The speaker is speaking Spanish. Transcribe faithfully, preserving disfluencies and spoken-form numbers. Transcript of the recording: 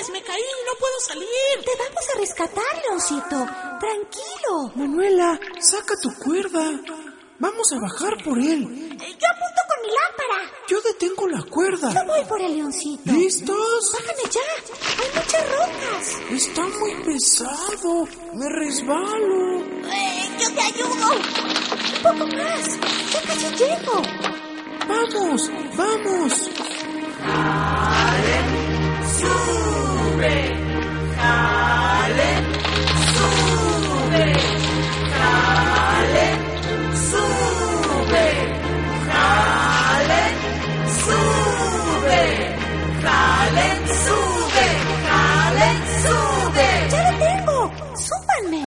ayudes! ¡Me caí! ¡No puedo salir! Te vamos a rescatar, Leoncito. Tranquilo. Manuela, saca tu cuerda. Vamos a bajar por él. Yo apunto con mi lámpara. Yo detengo la cuerda. Yo voy por el Leoncito. ¿Listos? Bájame ya. Hay muchas rocas. Está muy pesado. Me resbalo. Eh, yo te ayudo. Un poco más. Ya casi llego. Vamos, vamos. ¡Sube!